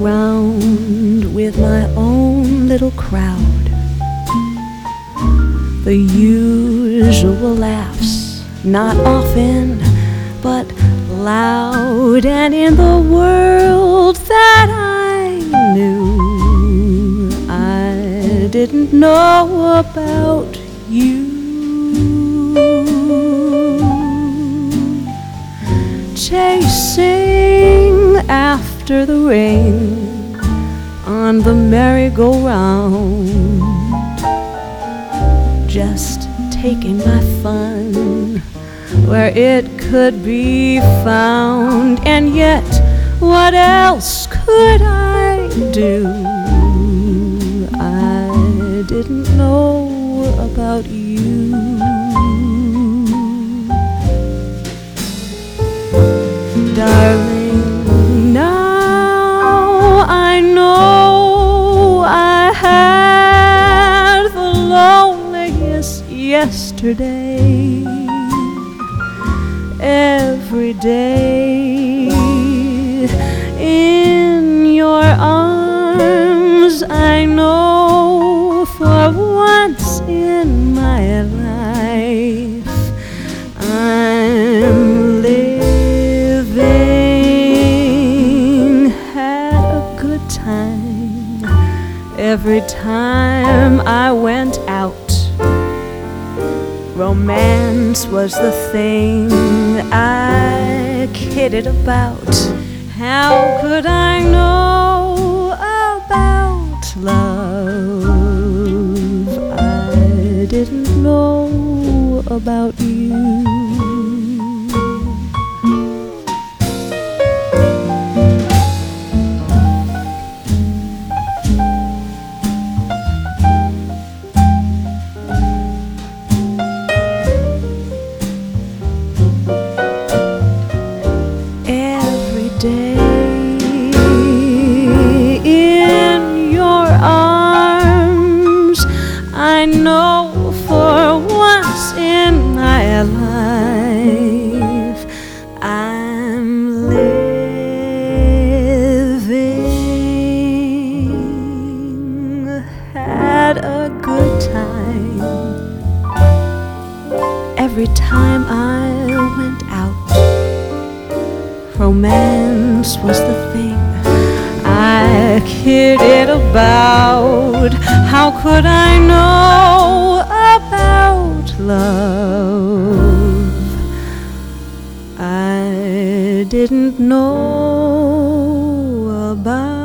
around with my own little crowd. The usual laughs, not often, but loud. And in the world that I knew, I didn't know about you. Chasing after the rain on the merry-go-round, just taking my fun where it could be found. And yet, what else could I do? I didn't know about you. Darling, now I know I had the loneliest yesterday. Every day in your arms, I know for once in my life I'm living. Had a good time every time I went out. Romance was the thing I kidded about. How could I know about love? I didn't know about you. In your arms, I know for once in my life I'm living. Had a good time every time I went out. Romance was the thing I kidded about. How could I know about love? I didn't know about